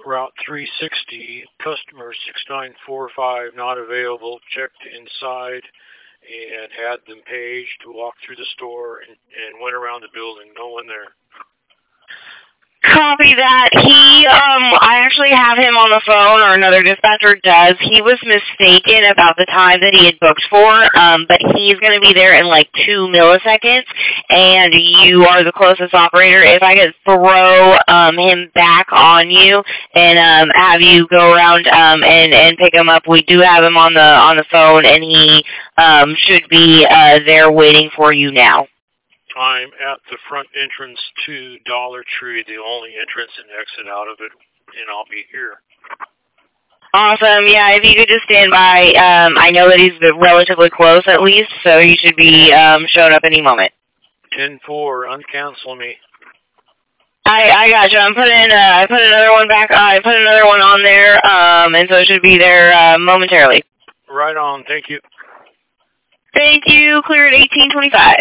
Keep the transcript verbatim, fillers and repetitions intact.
Route three sixty, customer six nine four five not available. Checked inside and had them paged, walked through the store, and, and went around the building. No one there. Copy that. He, um, I actually have him on the phone, or another dispatcher does. He was mistaken about the time that he had booked for, um, but he's going to be there in like two milliseconds, and you are the closest operator. If I could throw um, him back on you and um, have you go around um, and, and pick him up, we do have him on the on the phone, and he um, should be uh, there waiting for you now. I'm at the front entrance to Dollar Tree, the only entrance and exit out of it, and I'll be here. Awesome. Yeah, if you could just stand by. Um, I know that he's relatively close, at least, so he should be um, showing up any moment. ten four, uncancel me. I I got you. I'm putting uh, I put another one back. Uh, I put another one on there, um, and so it should be there uh, momentarily. Right on. Thank you. Thank you. Clear at eighteen twenty-five.